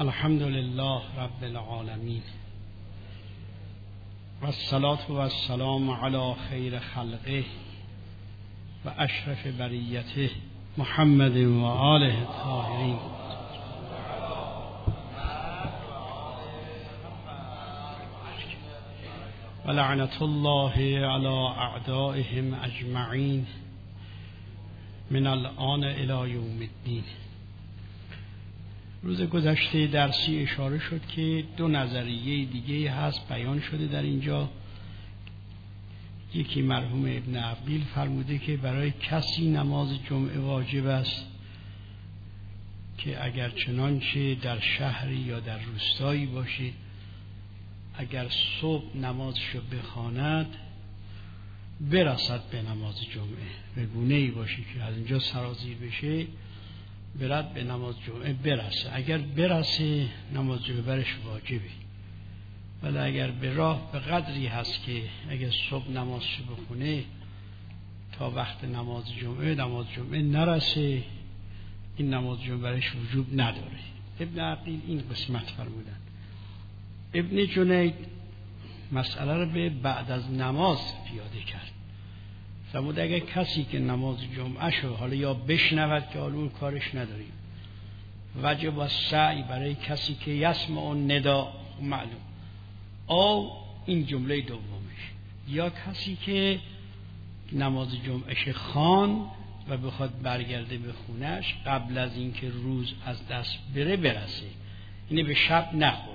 الحمد لله رب العالمین و الصلاة و السلام علی خیر خلقه و اشرف بریته محمد و آله الطاهرین. و لعنت الله علی اعدائهم اجمعین من الآن الی یوم الدین. روز گذشته درسی اشاره شد که دو نظریه دیگه هست بیان شده در اینجا. یکی مرحوم ابن عقیل فرموده که برای کسی نماز جمعه واجب است که اگر چنانچه در شهری یا در روستایی باشید، اگر صبح نمازشو بخواند برسد به نماز جمعه، به گونه‌ای باشه که از اینجا سرازیر بشه برد به نماز جمعه برسه. اگر برسه نماز جمعه برش واجبه، ولی اگر به راه به قدری هست که اگر صبح نمازشو بخونه تا وقت نماز جمعه نرسه، این نماز جمعه برش وجوب نداره. ابن عقیل این قسمت فرمودن. ابن جنید مسئله رو به بعد از نماز پیاده کرد. فرمود اگر کسی که نماز جمعه شو حالا یا بشنود که حالا اون کارش نداریم، وجب و سعی برای کسی که یسمع اون ندا معلوم، او این جمله دومش، یا کسی که نماز جمعهش خوان و بخواد برگرده به خونش قبل از اینکه روز از دست بره برسه، یعنی به شب نخوره.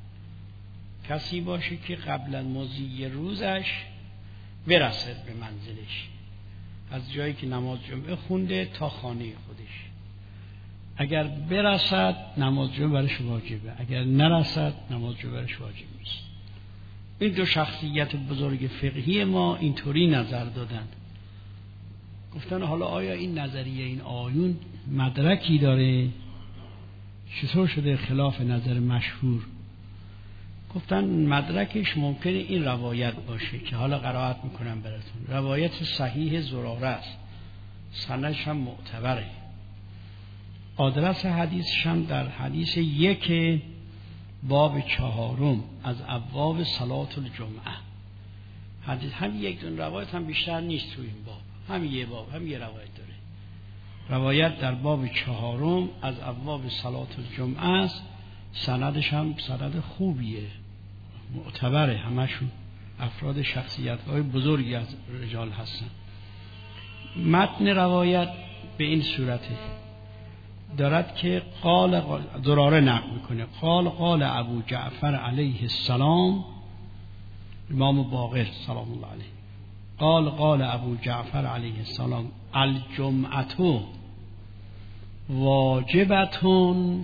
کسی باشه که قبل از مضی روزش برسد به منزلش، از جایی که نماز جمعه خونده تا خانه خودش. اگر برسد نماز جمعه برش واجبه، اگر نرسد نماز جمعه برش واجب نیست. این دو شخصیت بزرگ فقهی ما اینطوری نظر دادن. گفتن حالا آیا این نظریه این آیون مدرکی داره؟ چطور شده خلاف نظر مشهور؟ گفتن مدرکش ممکنه این روایت باشه که حالا قرائت میکنم براتون. روایت صحیح زراره است، سندش هم معتبره. آدرس حدیثش هم در حدیث 1 باب 4 از ابواب صلات الجمعه. حدیث هم یک دون روایت هم بیشتر نیست تو این باب، هم یه باب هم یه روایت داره. روایت در باب 4 از ابواب صلات الجمعه است. سندش هم سند خوبیه، معتبره، همشون افراد شخصیت‌های بزرگی از رجال هستن. متن روایت به این صورته دارد که قال دراره نقل میکنه، قال ابو جعفر علیه السلام، امام باقر سلام الله علیه، قال ابو جعفر علیه السلام الجمعة واجبتون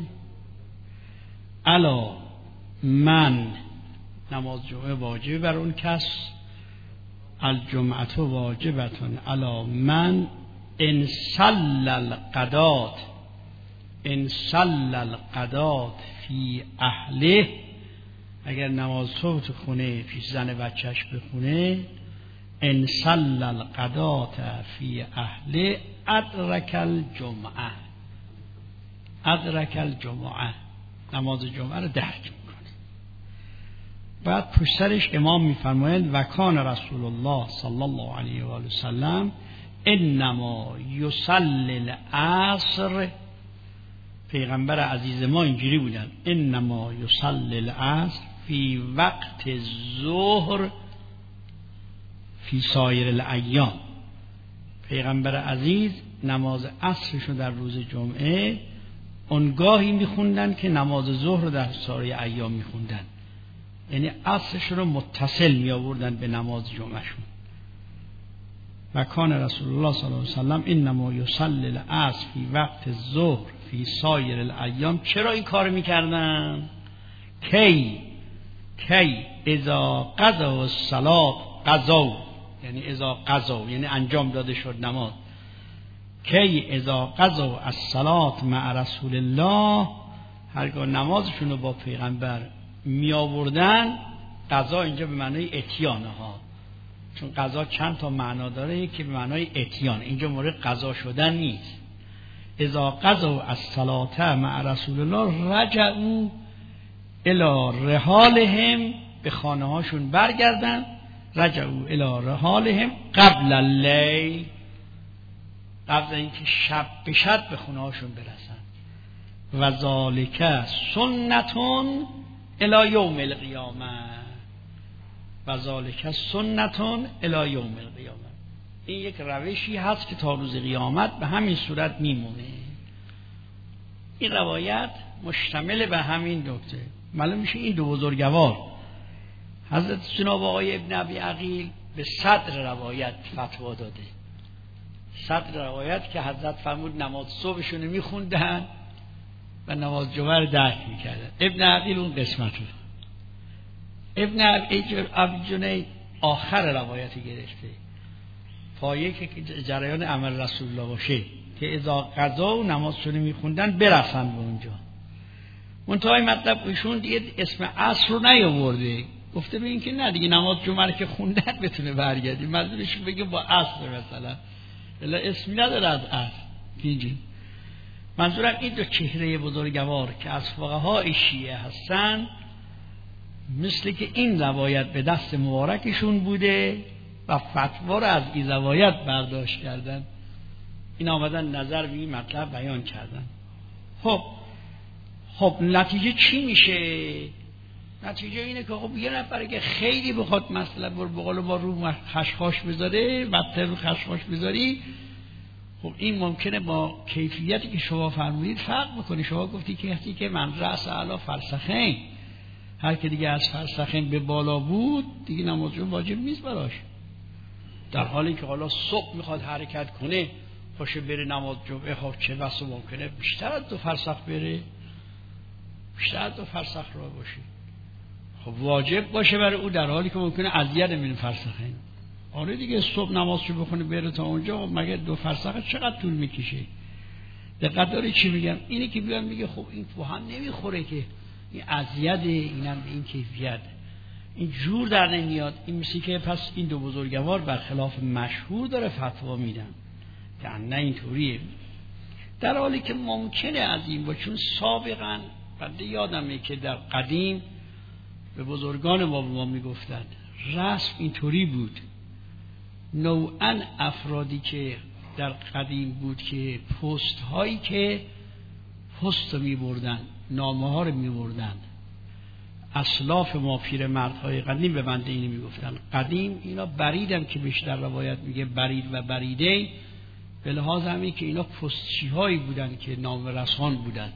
علی من، نماز جمعه واجب بر اون کس، الجمعة واجبتون علی من ان صلى الغداة فی اهله، اگر نماز صبح تو خونه پیش زن بچهش بخونه، ان صلى الغداة فی اهله ادرک الجمعه، نماز جمعه رو درک میکنه. بعد پشترش امام میفرمایند و کان رسول الله صلی الله علیه و آله وسلم انما یصلی العصر، پیغمبر عزیز ما اینجوری بودن، انما یصلی العصر فی وقت الظهر فی سایر الایام. پیغمبر عزیز نماز عصرشو در روز جمعه اونگاهی میخوندن که نماز ظهر رو در سایر ایام میخوندن، یعنی عصرش رو متصل می آوردن به نماز جمعهشون. و کان رسول الله صلی الله علیه و سلم انما یصلی العصر فی وقت الظهر فی سایر الایام. چرا این کار میکردن؟ کی اذا قضوا الصلاة قضوا، یعنی اذا قضوا یعنی انجام داده شد نماز. کی اذا قضوا الصلاة مع رسول الله، هرگاه نمازشون رو با پیغمبر می آوردن. قضا اینجا به معنای اتیان ها، چون قضا چند تا معنا داره، یکی به معنای اتیان، اینجا مورد قضا شدن نیست. اذا قضوا الصلاة مع رسول الله رجعوا الی رحالهم، به خانه هاشون برگردن. رجعوا الی رحالهم قبل اللیل، قبل اینکه شب بشد به خونه هاشون برسن. و ذالک سنتون الی یوم القیامه، و ذالک سنتون الی یوم القیامه. این یک روشی هست که تا روز قیامت به همین صورت میمونه. این روایت مشتمل به همین نکته. معلوم میشه این دو بزرگوار حضرت جناب آقای ابن ابی عقیل به صدر روایت فتوا داده. صدر روایت که حضرت فرمود نماز صبحشون میخوندن و نماز جمعه رو درک میکردن. ابن عقیل اون قسمت رو، ابن ابی جنید آخر روایت گرفته، پایه که جریان عمل رسول الله باشه که اذا قضا و نمازشون میخوندن برسن به اونجا. منتهای مطلب ایشون دیگه اسم عصر رو نیاورده، گفته به این که نه دیگه نماز جمعه رو که خوندن بتونه برگردی، منظورشون بگه با عصر مثلا، الا اسمی نداره از عصر. اینجی منظورم این دو چهره بزرگوار که از فقهای شیعه هستن، مثل که این روایت به دست مبارکشون بوده و فتوا رو از این روایت برداشت کردن، این آمدن نظر به این مطلب بیان کردن. خب نتیجه چی میشه؟ نتیجه اینه که خب یه نفر که خیلی بخواد مثلا به قول ما رو خشخاش بذاره، بدتر رو خشخاش بذاری، خب این ممکنه با کیفیتی که شما فرمودید فرق بکنه. شما گفتی که وقتی که من رأس اعلی فرسخین، هر که دیگه از فرسخین به بالا بود دیگه نماز واجب نیست براش، در حالی که حالا صبح میخواد حرکت کنه باشه بره نماز جمعه، خب چه بسا ممکنه بیشتر از 2 فرسخ بره، بیشتر از 2 فرسخ راه باشه، خب واجب باشه برای او، در حالی که ممکنه اذیت من فرسخین. آره دیگه صبح نمازشو بخونه بره تا اونجا، مگه 2 فرسخ چقدر طول میکشه؟ دقت داری چی میگم؟ اینی که بیان میگه خب این تو هم نمیخوره که این اذیت، اینم به این کیفیت، این جور در نمیاد. این مثل که پس این دو بزرگوار برخلاف مشهور داره فتوا میدن که نه اینطوریه، در حالی که ممکنه از این با، چون سابقا بنده یادمه که در قدیم به بزرگان ما میگفتن رسم اینطوری بود. نوعا افرادی که در قدیم بود که پست هایی که پست رو میبردن، نامه ها رو میبردن، اسلاف ما پیر مردهای قدیم به بنده اینو میگفتن. قدیم اینا بریدم که بیشتر روایت میگه برید و بریده، به لحاظ همین که اینا پستچی هایی بودن که نام رسان بودن.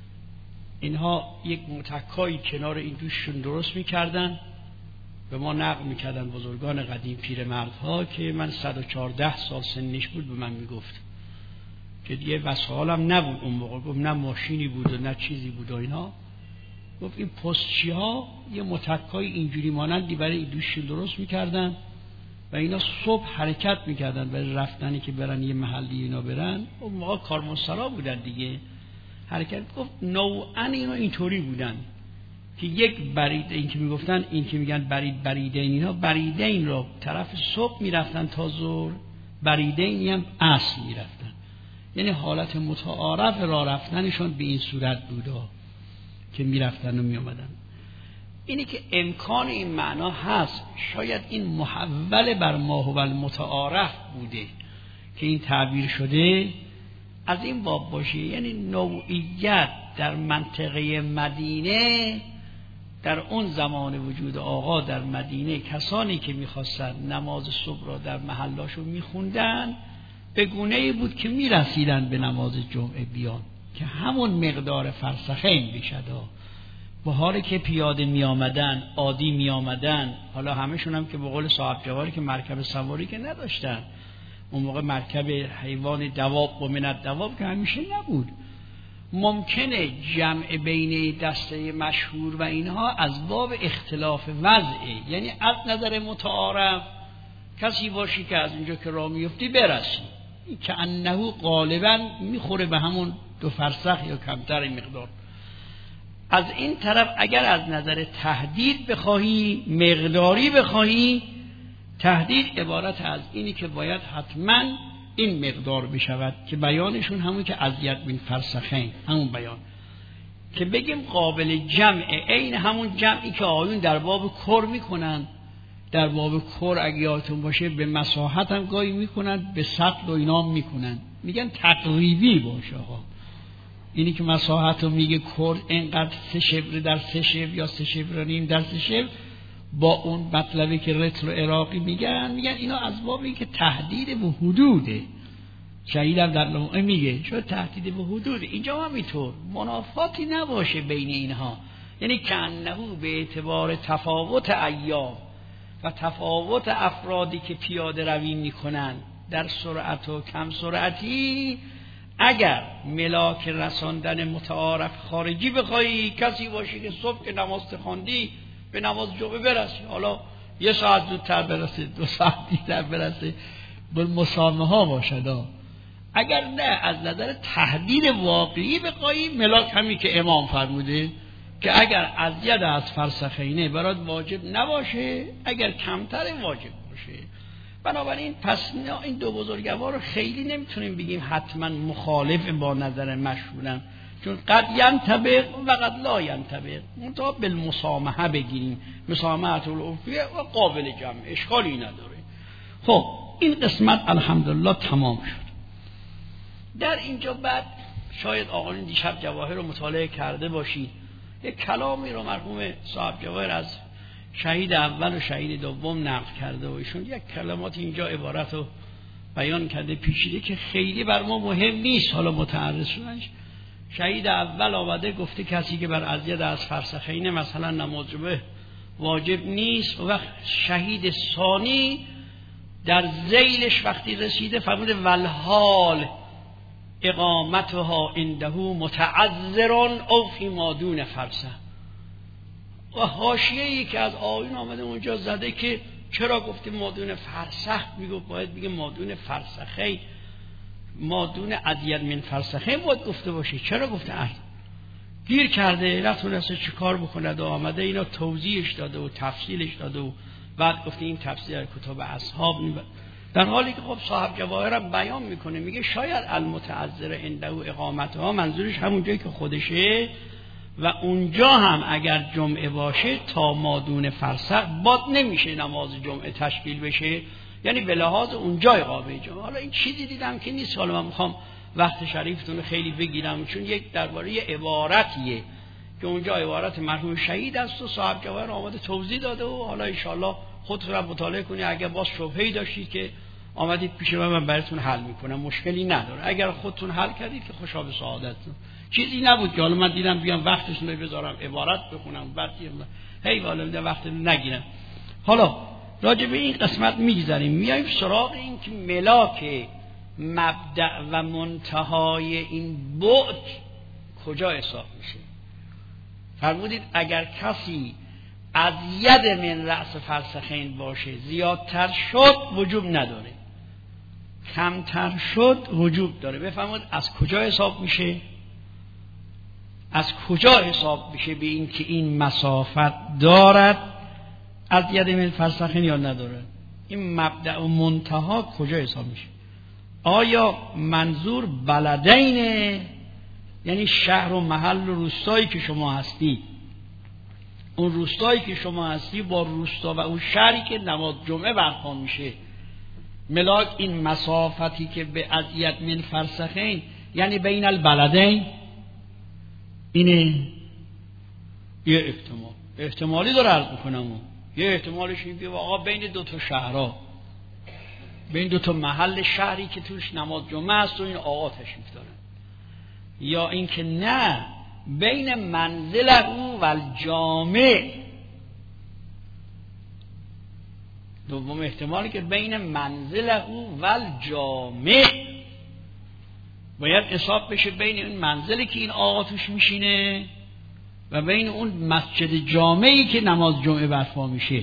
اینها یک متکایی کنار این دوششون درست میکردن، به ما نقل میکردن بزرگان قدیم پیرمردها که من 114 سال سنش بود به من میگفت که دیگه وسایلم نبود اون موقع، گفت نه ماشینی بود و نه چیزی بود و اینا، گفت این پستچی ها یه متکای اینجوری مانندی برای این دوششون درست میکردن و اینا صبح حرکت میکردن برای رفتنی که برن یه محلی اینا برن. اون موقع کارمنسرا بودن دیگه، حرکت. گفت نوعا اینا اینطوری بودن که یک برید، این که میگفتن، این که میگن برید بریدین، اینا بریدین رو طرف صبح میرفتن تا ظهر، بریدین هم عصر میرفتن، یعنی حالت متعارف راه رفتنشون به این صورت بوده که میرفتن و میامدن. اینی که امکان این معنا هست، شاید این محول بر ما هو المتعارف بوده که این تعبیر شده از این باب باشه، یعنی نوعیت در منطقه مدینه در اون زمان وجود آقا در مدینه، کسانی که میخواستن نماز صبح را در محلاشو میخوندن به گونه‌ای بود که میرسیدن به نماز جمعه بیان که همون مقدار فرسخین بشد. به حالی که پیاده می آمدن، عادی می آمدن، حالا همشون هم که به قول صاحب جواری که مرکب سواری که نداشتن، اون موقع مرکب حیوان دواب و منت دواب که همیشه نبود، ممکنه جمع بین دسته مشهور و اینها از باب اختلاف وضعه، یعنی از نظر متعارف کسی باشی که از اینجا که راه میفتی برسی که انه غالبا میخوره به همون 2 فرسخ یا کمتر مقدار. از این طرف اگر از نظر تهدید بخواهی، مقداری بخواهی، تهدید عبارت از اینی که باید حتما این مقدار بشود که بیانشون همون که اذیت من فرسخین، همون بیان که بگیم قابل جمعه، عین همون جمعی که آیون در باب کر میکنن. در باب کر اگه یادتون باشه به مساحت هم گاهی میکنن، به سطل و اینا میکنن، میگن تقریبی باشه ها. اینی که مساحت رو میگه کر اینقدر 3 شبر در 3 شبر یا 3 شبر و نیم در 3 شبر، با اون مطلبی که رتل و عراقی میگن اینا از باب این که تهدید به حدوده. شهید هم در لمعه میگه شو تهدید به حدود، اینجا هم اینطور منافاتی نباشه بین اینها. یعنی کأنه به اعتبار تفاوت ایام و تفاوت افرادی که پیاده روی میکنن در سرعت و کم سرعتی، اگر ملاک رساندن متعارف خارجی بخوایی، کسی باشی که صبح که نماز خواندی به نماز جمعه برسی، حالا 1 ساعت زودتر برسه 2 ساعت دیرتر برسه، بالمسامحه ها باشد. اگر نه از نظر تحدید واقعی بخوایی، ملاک همی که امام فرموده که اگر ازید از فرسخینه برات واجب نباشه، اگر کمتر واجب باشه. بنابراین پس این دو بزرگوار رو خیلی نمیتونیم بگیم حتما مخالف با نظر مشهورن، چون قد ینطبق و قد لا ینطبق. منتها بالمسامحه بگیریم، مسامحه العرفیه و قابل جمع، اشکالی نداره. خب این قسمت الحمدلله تمام شد. در اینجا بعد شاید آقایون دیشب جواهر رو مطالعه کرده باشید، یک کلامی رو مرحوم صاحب جواهر از شهید اول و شهید دوم نقل کرده و ایشون یک کلمات اینجا عبارت رو بیان کرده پیچیده که خیلی بر ما مهم نیست. حالا متعرض شدنش شهید اول آمده گفته کسی که بر ازید از فرسخینه مثلا نماز جمعه واجب نیست، و وقت شهید ثانی در ذیلش وقتی رسیده فرموده والحال اقامتها عنده متعذر او فی ما دون فرسخ. و حاشیه‌ای که از آیین آمده اونجا زده که چرا گفته ما دون فرسخ، میگه باید بگه ما دون فرسخی، ما دون ازید من فرسخی باید گفته باشه. چرا گفته گیر کرده نتونسته چه کار بکنه و آمده اینا توضیحش داده و تفصیلش داده و بعد گفته این تفصیل در کتاب اصحاب، در حالی که خب صاحب جواهرم بیان میکنه میگه شاید المتعذر عنده اقامتها منظورش همون جایی که خودشه و اونجا هم اگر جمعه باشه تا مادون فرسخ باد نمیشه نماز جمعه تشکیل بشه، یعنی به لحاظ اونجا اقامه جمعه. حالا این چیزی دیدم که نیست، حالا من میخوام وقت شریفتون خیلی بگیرم چون یک درباره عبارتیه که اونجا عبارت مرحوم شهید است و صاحب جواهر آمده توضیح داده و حالا انشاءالله خودتون هم مطالعه کنید. اگر باز شبهه‌ای داشتید که آمدید پیش من براتون حل میکنم، مشکلی نداره. اگر خودتون حل کردید که خوشا به سعادتتون. چیزی نبود که حالا من دیدم بیام وقتشون رو بذارم عبارت بخونم بعد هی والا وقت نگیرم. حالا راجع به این قسمت میگذاریم، میایم سراغ این که ملاک مبدأ و منتهای این بعد کجا حساب میشه. فرمودید اگر کسی از ید من رأس فرسخین باشه زیادتر شد وجوب نداره، کمتر شد وجوب داره. بفرمایید از کجا حساب میشه؟ از کجا حساب میشه به این که این مسافت دارد از ید من فرسخین یا نداره؟ این مبدأ و منتها کجا حساب میشه؟ آیا منظور بلدینه، یعنی شهر و محل و روستایی که شما هستی، اون روستایی که شما هستی با روستا و اون شهری که نماز جمعه برپا میشه ملاک این مسافتی که به ازید من فرسخین یعنی بین البلدین، اینه یه احتمالی داره عرض میکنم. یه احتمالش این که آقا بین دو تا شهرها، بین دو تا محل شهری که توش نماز جمعه است و این آقا تشریف دارن، یا این که نه بین منزل او و الجامع. دوم احتمالی که بین منزل او و الجامع باید حساب بشه بین اون منزلی که این آقا توش میشینه و بین اون مسجد جامعی که نماز جمعه برپا میشه.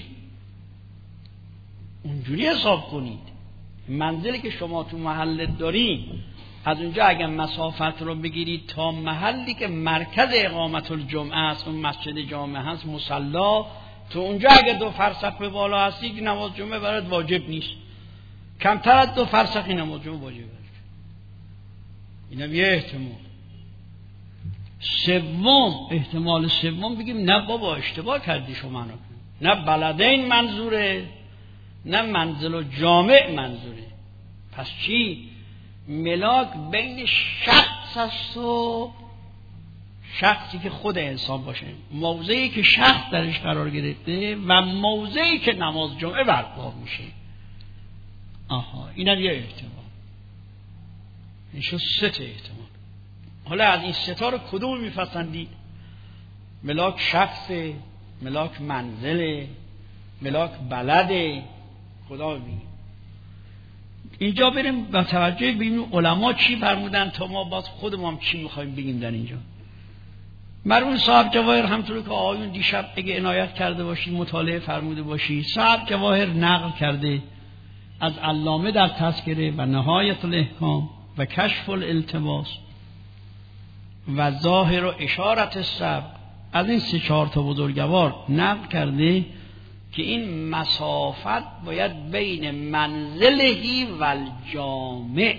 اونجوری حساب کنید. منزلی که شما تو محل دارین از اونجا اگر مسافت رو بگیرید تا محلی که مرکز اقامت الجمعه است، اون مسجد جامعه هست، مصلا، تو اونجا اگر 2 فرسخ به بالا هستی که نماز جمعه برات واجب نیست. کمتر از 2 فرسخ نماز جمعه واجب است. اینم یه احتمال. احتمال سوم بگیم نه بابا اشتباه کردی شما، نه بلدین منظوره، نه منزل و جامع منظوره. پس چی؟ ملاک بین شخص است و شخصی که خود انسان باشه، موضعی که شخص درش قرار گرفته و موضعی که نماز جمعه برپا میشه. اینم یه احتمال. این شد 3 احتمال. حالا از این 3 رو کدوم میپسندید؟ ملاک شخصه، ملاک منزله، ملاک بلده، خدا ببینیم. اینجا بریم با توجه ببینیم علما چی فرمودن تا ما باز خودمون چی میخوایم بگیم در اینجا. مرحوم صاحب جواهر همطور که آقایون دیشب اگه عنایت کرده باشی مطالعه فرموده باشی، صاحب جواهر نقل کرده از علامه در تذکره و نهایت الاحکام و کشف الالتباس و ظاهر و اشارت السبق، از این 3-4 تا بزرگوار نقل کرده که این مسافت باید بین منزلهی و الجامع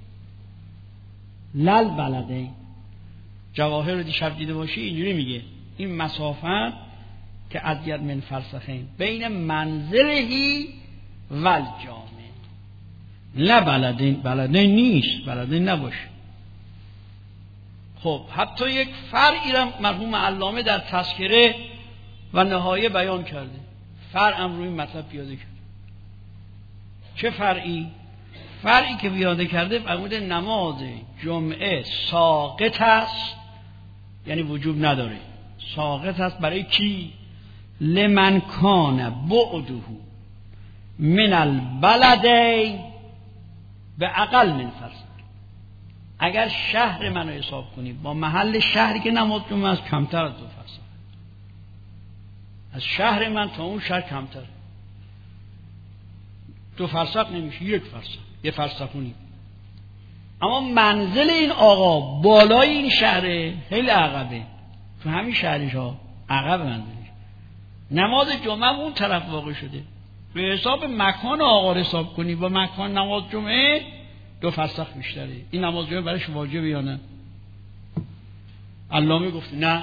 لل بلده. جواهر رو دیشب دیده باشی اینجوری میگه این مسافت که ازید من فرسخین بین منزلهی و الجامع. نه بلدین نیست، بلدین نباشه. خب حتی یک فرعی را مرحوم علامه در تذکره و نهایه بیان کرده، فرعم روی مطلب پیاده کرده. چه فرعی؟ فرعی که پیاده کرده فرموده نماز جمعه ساقط است، یعنی وجوب نداره، ساقط است برای کی؟ لمن کان بعده من البلدین به اقل من فرسخ. اگر شهر منو حساب کنی با محل شهری که نماز جمعه است کمتر از 2 فرسخ، از شهر من تا اون شهر کمتر، 2 فرسخ نمیشه، 1 فرسخ، 1 فرسخونی. اما منزل این آقا بالای این شهره خیلی عقبه، تو همین شهرش ها عقب منزلش. نماز جمعه اون طرف واقع شده، به حساب مکان آقا حساب کنی با مکان نماز جمعه 2 فرسخ بیشتره. این نماز جمعه برایش واجبه یا نه؟ علامه گفت نه،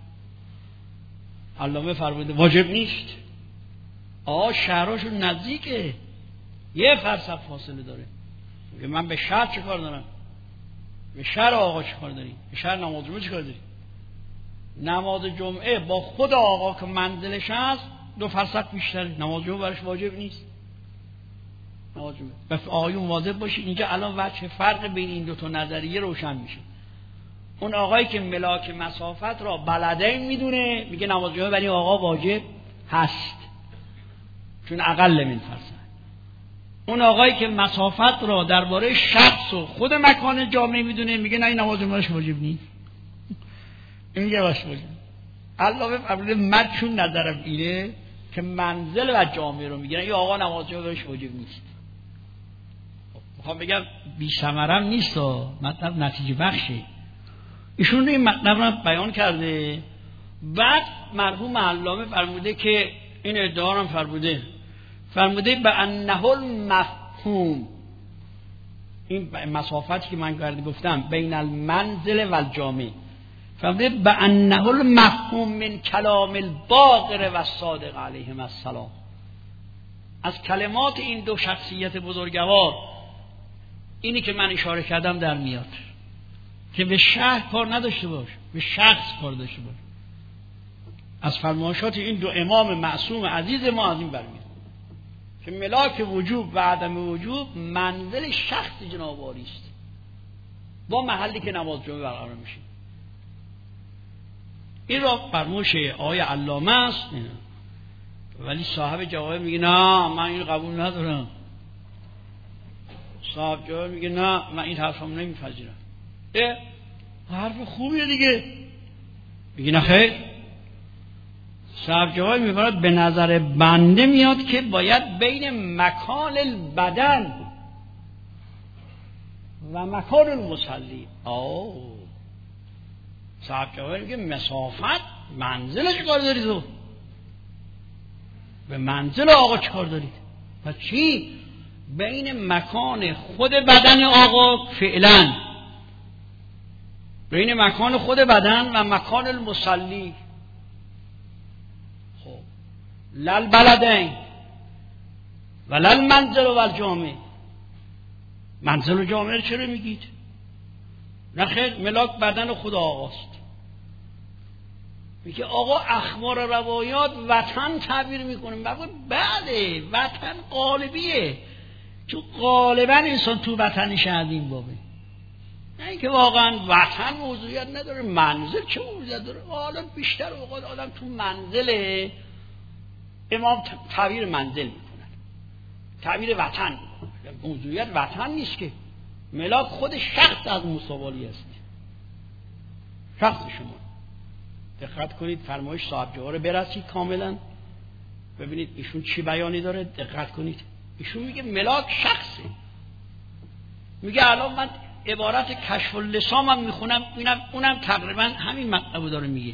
علامه فرموده واجب نیست. شهراشون نزدیکه، 1 فرسخ فاصله داره. میگه من به شهر چه کار دارم؟ به شهر آقا چه کار داری؟ به شهر نماز جمعه چه کار داری؟ نماز جمعه با خود آقا که منزلش هست 2 فرسخ بیشتره، نماز جمعه براش واجب نیست. نماز جمعه بس آقایون واجب باشید. اینجا الان وجه فرق بین این 2 تا نظریه روشن میشه. اون آقایی که ملاک مسافت را بلدین میدونه میگه نماز جمعه برای آقا واجب هست چون اقل من فرسخ. اون آقایی که مسافت را درباره شخص و خود مکان جامعه میدونه میگه نه این نماز جمعه واجب نیست. این میگه واجب. علاوه بر من چون نظرم اینه که منزل و جامعه رو میگیرن یا آقا نماز جمعه واجب نیست. میخوام بگم بی ثمرم نیست، مطلب نتیجه بخشه. ایشون این مطلب رو بیان کرده. بعد مرحوم علامه فرموده که این ادعا رو فرموده به انه المفهوم، این مسافتی که من گفتم بین المنزل و الجامع، فرموده به انه المفهوم من کلام الباقر و الصادق علیهم السلام، از کلمات این 2 شخصیت بزرگوار اینی که من اشاره کردم در میاد که به شهر کار نداشته باش، به شخص کار داشته باش. از فرمایشات این 2 امام معصوم عزیز ما از این برمیاد که ملاک وجوب و عدم وجوب منزل شخص جنابواری است با محلی که نماز جمعه برقرار میشه. این را فرمایش آقای علامه است، ولی صاحب جواهر میگه نه من این قبول ندارم. صاحب جواهر میگه نه من این حرفم نمیپذیرم. حرف خوبیه دیگه. میگه نه خیر. صاحب جواهر میگه به نظر بنده میاد که باید بین مکان البدن و مکان المصلی. صاحب جواهر میگه مسافت منزل چه کار دارید تو؟ به منزل آقا چه کار دارید؟ پس چی؟ بین مکان خود بدن آقا فعلا، بین مکان خود بدن و مکان المصلی. خب لل بلدین و لل منزل و الجامع. منزل و جامع رو چرا میگید؟ نه خیر، ملاک بدن خود آقاست. میگه آقا اخبار و روایات وطن تعبیر میکنه. بله وطن قالبیه، چون غالبا انسان تو وطن شهدین بابه، نه اینکه واقعا وطن موضوعیت نداره. منزل چه موضوعیت داره؟ حالا بیشتر اوقات آدم تو منزله، امام تعبیر منزل میکنن، تعبیر وطن میکنن. موضوعیت وطن نیست که، ملاک خود شخص از موسوالی است، شخص شما. دقت کنید فرمایش صاحب جواهر برسید کاملا، ببینید ایشون چی بیانی داره. دقت کنید ایشون میگه ملاک شخصه. میگه الان من عبارت کشف اللسان هم میخونم، اونم تقریبا همین مطلب داره میگه.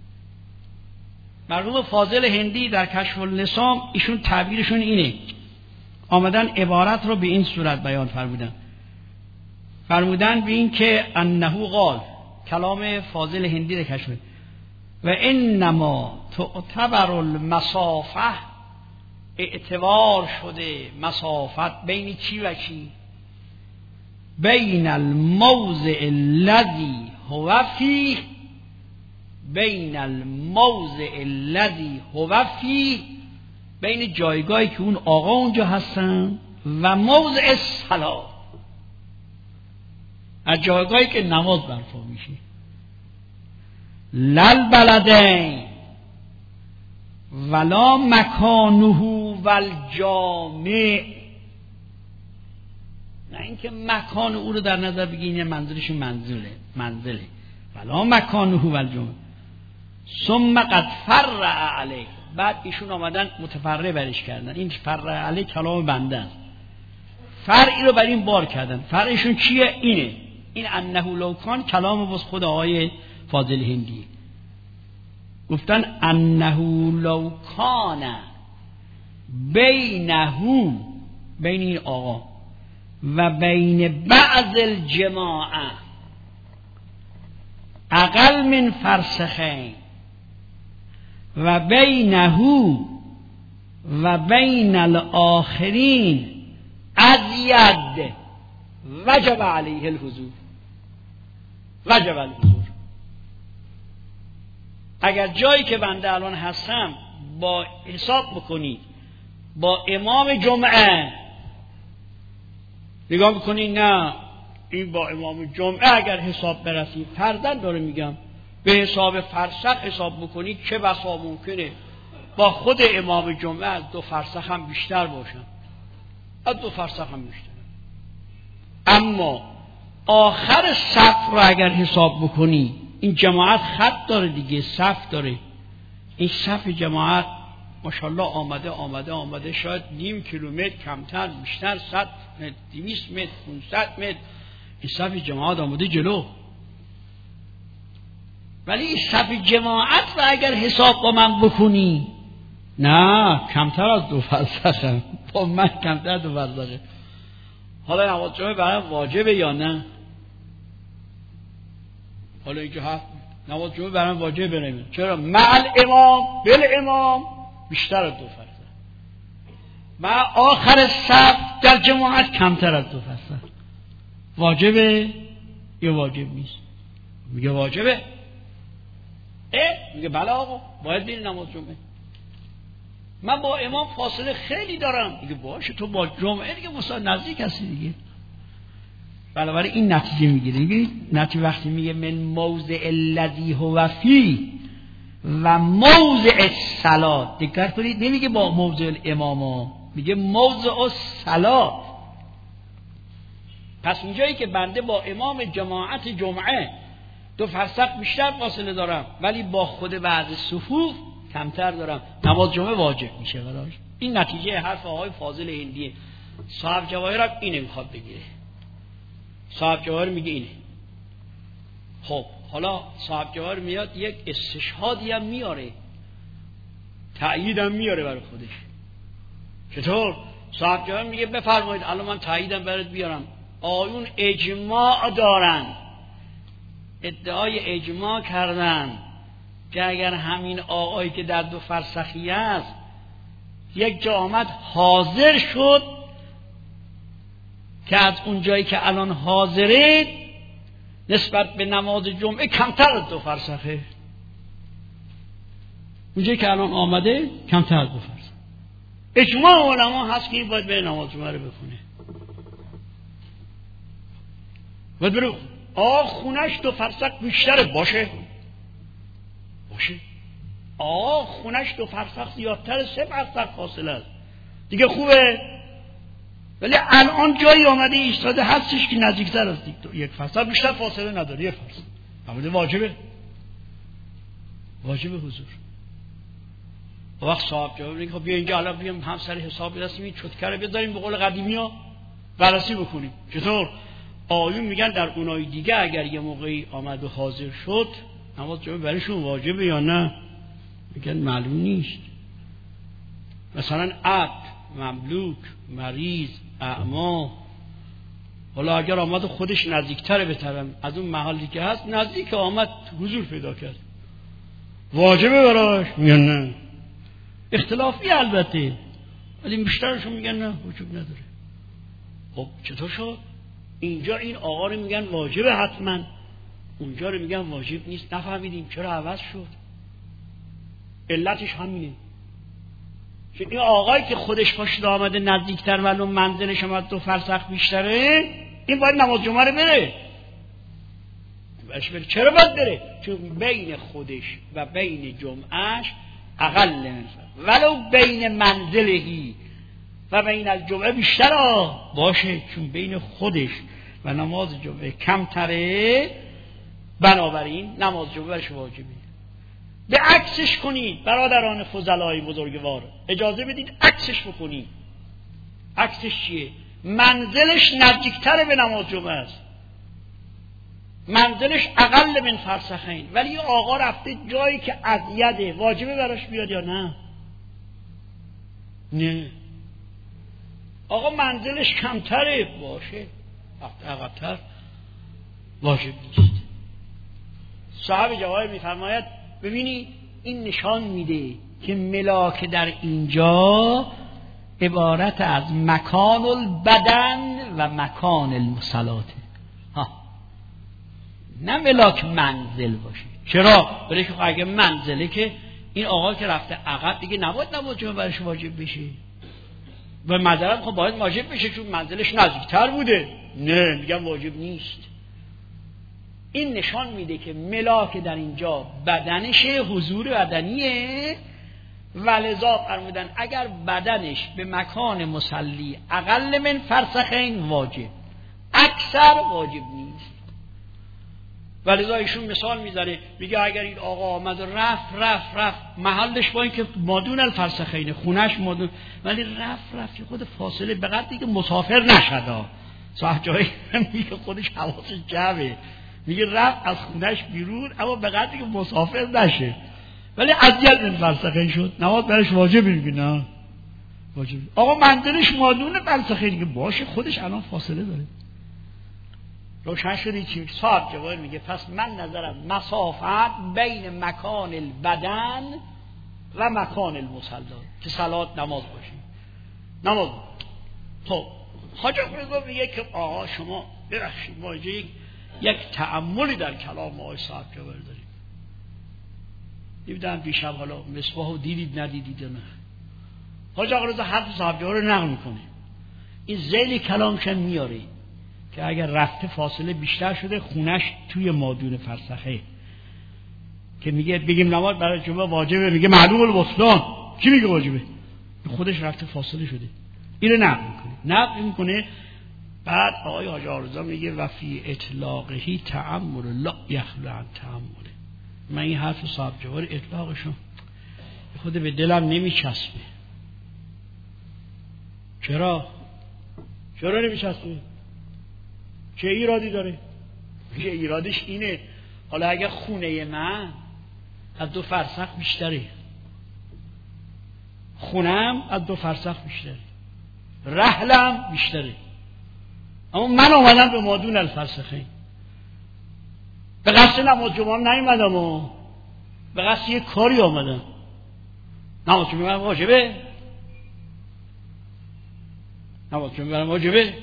مرحوم فاضل هندی در کشف اللسان ایشون تعبیرشون اینه، آمدن عبارت رو به این صورت بیان فرمودن به این که انه قال، کلام فاضل هندی در کشف، و انما تعتبر المسافه، اعتبار شده مسافت بین چی و چی؟ بین الموضع الذی هو فیه، بین الموضع الذی هو فیه، بین جایگاهی که اون آقا اونجا هستن و موضع الصلاة، از جایگاهی که نماز برپا میشه. لل بلدین ولا مکانه والجامع، نه اینکه مکان او رو در نظر بگیرین منزلش منزله، ولا مکانه والجامع. ثم قد فرع علیه، بعد ایشون آمدن متفرع برش کردن. این فرع علیه کلام بنده است، فرعی رو بر این بار کردن. فرعشون چیه؟ اینه، این انه لو کان کلام باز خود آقای فاضل هندی گفتن انه لو کان بینه، بین این آقا و بین بعض الجماعه اقل من فرسخین و بینه و بین الاخرین ازید وجب علیه الحضور، وجب الحضور. اگر جایی که بنده الان هستم با حساب بکنید با امام جمعه، نگاه بکنید نه این با امام جمعه اگر حساب برسید، فرضاً داره میگم به حساب فرسخ حساب بکنید، چه بسا ممکنه با خود امام جمعه از 2 فرسخ هم بیشتر باشن، از 2 فرسخ هم بیشتر. اما آخر صف رو اگر حساب بکنی، این جماعت خط داره دیگه، صف داره، این صف جماعت ماشاءالله آمده شاید نیم کیلومتر کمتر بیشتر، 100 متر 200 متر 500 متر این صف جماعت آمده جلو. ولی این صف جماعت رو اگر حساب با من بکنی، نه کمتر از 2 فرسخه، با من کمتر از 2 فرسخه. حالا نماز جمعه برای واجبه یا نه؟ حالا اینجا هست نماز جمعه برای واجبه بریم، چرا؟ مع الامام بالامام بیشتر از 2 فرسخ، مع آخر صف در جماعت کمتر از 2 فرسخ. واجبه یا واجب نیست؟ میگه واجبه. میگه بله آقا باید بری نماز جمعه. من با امام فاصله خیلی دارم. میگه باشه تو با جمعه دیگه مساوی نزدیک هستی دیگه. بنابراین این نتیجه میگیره. میگه نتیجه وقتی میگه من موضع الذی هو فی و موضع الصلاه، دقت کنید نمیگه با موضع الامام، میگه موضع الصلاه. پس اونجایی که بنده با امام جماعت جمعه 2 فرسخ بیشتر فاصله دارم ولی با خود بعض صفوف کمتر دارم، نماز جمعه واجب میشه براش. این نتیجه حرف آقای فاضل هندیه. صاحب جواهر هم اینه میخواد بگیره. صاحب جواهر میگه اینه. خب حالا صاحب جواهر میاد یک استشهادی هم میاره، تأیید هم میاره برای خودش. چطور؟ صاحب جواب میگه بفرمایید الان من تاییدم برات بیارم. آیون اجماع دارن، ادعای اجماع کردن که اگر همین آقایی که در 2 فرسخی است یک جا آمد حاضر شد که از اون جایی که الان حاضره نسبت به نماز جمعه کمتر از 2 فرسخه، اون جایی که الان آمده کمتر از 2 فرسخ. اجماع علما هست که این باید به نماز جمعه رو بخونه، باید بره خونش 2 فرسخ بیشتره باشه خونش 2 فرسخ زیادتر 3 فرسخ فاصله است دیگه خوبه. ولی الان جایی آمده ایستاده هستش که نزدیکتر است 1 فرسخ بیشتر فاصله نداره 1 فرسخ آمده واجبه حضور. وقت صاحب جواب میگه خب بیا اینجا الان بیام هم سر حساب برسیم این چتکره بذاریم به قول قدیمی‌ها بررسی بکنیم. چطور؟ آیون میگن در اونای دیگه اگر یه موقعی آمد و حاضر شد نماز جمعه برایشون واجبه یا نه؟ میگن معلوم نیست. مثلا عبد، مملوک، مریض، اعما، حالا اگر آمد خودش نزدیکتره بترم از اون محلی که هست نزدیک آمد حضور پیدا کرد واجبه براش؟ میگن نه. اختلافی البته ولی بیشترشون میگن نه وجوب نداره. خب چطور شد؟ اینجا این آقا رو میگن واجبه حتما، اونجا رو میگن واجب نیست. نفهمیدیم چرا عوض شد. علتش همینه که این آقایی که خودش پاشد آمده نزدیکتر ولو منزلش هم از 2 فرسخ بیشتره این باید نماز جمعه رو بره. چرا باید بره؟ چون بین خودش و بین جمعهش اقل من ولو بین منزلهی و بین الجمعه بیشتر باشه، چون بین خودش و نماز جمعه کمتره بنابراین نماز جمعه برش واجبه. به عکسش کنید برادران فضلای بزرگوار، اجازه بدید عکسش بکنید. عکسش چیه؟ منزلش نزدیکتره به نماز جمعه است، منزلش اقل من فرسخین، ولی آقا رفته جایی که اذیته واجبه براش بیاد یا نه؟ نه. آقا منزلش کمتره باشه عقب‌تر واجب نیست. صاحب جواهر میفرماید ببینی این نشان میده که ملاک در اینجا عبارت از مکان البدن و مکان المصلاته، نه ملاک منزل باشه. چرا؟ برای که اگه منزله که این آقا که رفته عقب دیگه نباید نماز جمعه برش واجب بشه و معذرت خب باید واجب بشه چون منزلش نزدیکتر بوده. نه میگم واجب نیست. این نشان میده که ملاک در اینجا بدنشه، حضور بدنیه، ولذا فرمودن اگر بدنش به مکان مصلی اقل من فرسخین واجب، اکثر واجب نیست. ولذا ایشون مثال میزنه میگه اگر این آقا آمد رفت محلش با این که مادون الفرسخین خونش مادون، ولی رفت خود فاصله به قدری که مسافر نشد. صاحب جایی میگه خودش حواسش جمعه، میگه رفت از خونش بیرون اما به قدری که مسافر نشه، ولی اذیت من فرسخین شد نماز برش واجب. میگه نه واجب. آقا منزلش مادون فرسخین که باشه خودش الان فاصله داره. روشن شدی چی؟ صاحب جواهر میگه پس من نظرم مسافت بین مکان البدن و مکان المصلی که صلات نماز باشه نماز. خب حاج آقا میگه که آقا شما ببخشید ما یک تأملی در کلام آقای صاحب جواهر داریم. دیدن بیشتر حالا مصباحو دیدید ندیدید نه. حاج آقا رضا حرف صاحب جواهر رو نقل میکنه. این ذیل کلامش میاره که اگر رفته فاصله بیشتر شده خونش توی مادون فرسخه که میگه بگیم نماز برای جمعه واجبه، میگه معلوم البطلان. کی میگه واجبه؟ خودش رفته فاصله شده. اینو نقل میکنه. بعد آقای حاج آرزا میگه و فی اطلاقهی تأمل لا یخلو عن تأمل. من این حرف صاحب جوهر اطلاقشون خود به دلم نمیچسبه. چرا نمیچسبه؟ چه ایرادی داره؟ چه ایرادش اینه حالا اگه خونه من از 2 فرسخ بیشتره، خونم از 2 فرسخ بیشتره، رحلم بیشتره، اما من آمدم به مادون الفرسخین، به قصد نماز جمعه نیومدم و به قصد یک کاری آمدم. نماز جمعه واجبه، نماز جمعه واجبه.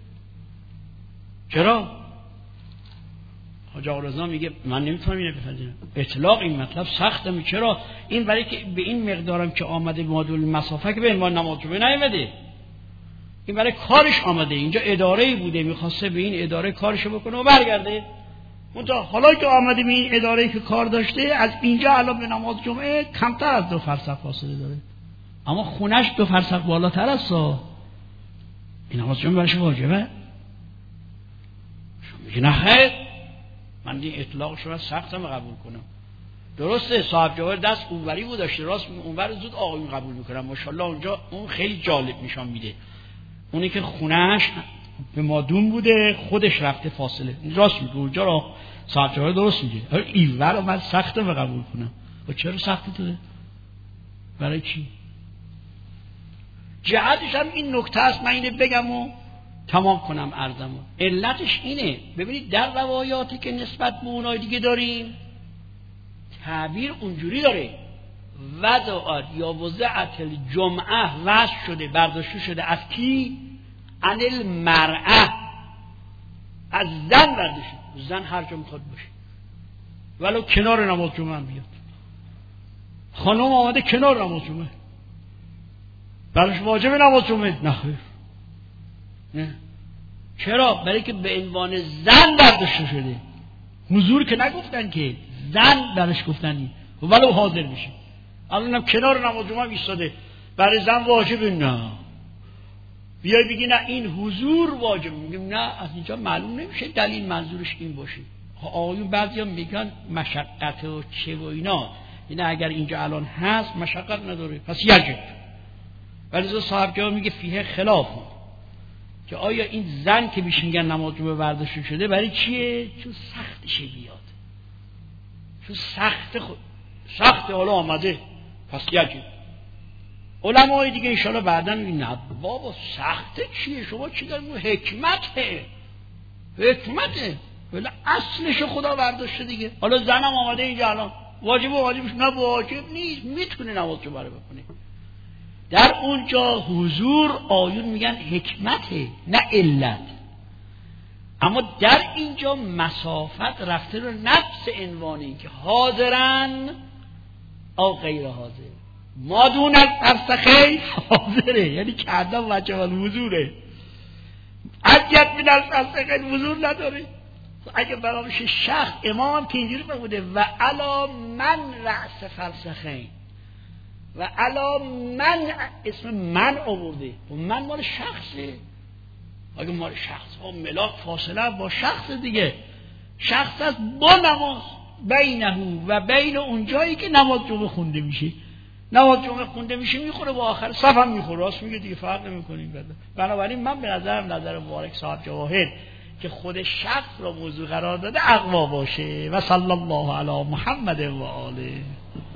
چرا؟ حاج آقا رضا میگه من نمیتونم اینو بپذیرم، اطلاق این مطلب سخته. چرا؟ این برای که به این مقدارم که آمده مادول مسافه که به عنوان نماز جمعه نیامده، این برای کارش آمده. اینجا اداره‌ای بوده میخواسته به این اداره کارشو بکنه و برگرده. منتها حالا که آمده به این اداره‌ای که کار داشته، از اینجا الان به نماز جمعه کمتر از 2 فرسخ فاصله داره، اما خونش 2 فرسخ بالاتر است. این نماز جمعه برایش واجبه؟ شما میگی نه خیر، من این اطلاقش رو سختم قبول کنم. درسته صاحب جواهر دست اونوری بود داشته، راست اونور زود آقایون قبول میکنم ماشاءالله. اونجا اون خیلی جالب نشان میده، اونی که خونه‌اش به مادون بوده خودش رفته فاصله، راست میگه. اونجا رو صاحب جواهر درست میگه. اینور رو من سختم قبول کنم. و چرا سخته توده؟ برای چی؟ جهتش هم این نکته است، من اینو بگم و تمام کنم عرضمو. علتش اینه، ببینید در روایاتی که نسبت به اونای دیگه داریم تعبیر اونجوری داره، وضعت یا وضعت الجمعه وضع شده، برداشته شده از کی؟ عن المرأه، از زن برداشته. زن هر جا میخواد باشه، ولو کنار نماز جمعه هم بیاد. خانم آمده کنار نماز جمعه، براش واجب نماز جمعه؟ نه خیر. نه. چرا؟ برای که به عنوان زن برداشته شده. حضور که نگفتن که، زن درش گفتن ولو حاضر میشه. الانم کنار نماز جمعه ایستاده، برای زن واجب؟ نه. بیای بگی نه این حضور واجب، میگیم نه، از اینجا معلوم نمیشه دلیل منظورش این باشه. آقایون بعضیا میگن مشقت و چه و اینا اگر اینجا الان هست مشقت نداره پس یجب. ولی صاحب جواب میگه فیه خلاف، که آیا این زن که بیش میگن نماز جمعه برداشته شده برای چیه؟ چون سختشه بیاد، چون سخت حالا آمده پس یجب. علمای دیگه انشاءالله بعدا میگن نه بابا سخته چیه، شما چی دارید؟ حکمته ولی اصلش خدا برداشته دیگه. حالا زنم آمده اینجا الان واجبش نه، واجب نیست، میتونه نماز جمعه رو بکنه. در اونجا حضور آیون میگن حکمته نه علت، اما در اینجا مسافت رفته رو نفس عنوانی که حاضرن او غیر حاضر. ما دون از فرسخین حاضره، یعنی که عدم وجه الحضوره. عجت من از فرسخین حضور نداره. اگه برامش شخص امام که اینجوری بوده و علا من رأس فرسخین و علا من اسم من آورده و من مال شخصه. اگه مال شخص و ملاک فاصله با شخص دیگه، شخص است با نماز بینه و بین اون جایی که نماز جمعه خونده میشه. نماز جمعه خونده میشه میخوره با آخر صف هم میخوره، راست میگه دیگه، فرق نمیکنیم. بنابراین من به نظر مبارک صاحب جواهر که خود شخص را موضوع قرار داده اقوا باشه. و صلی الله علی محمد و آله.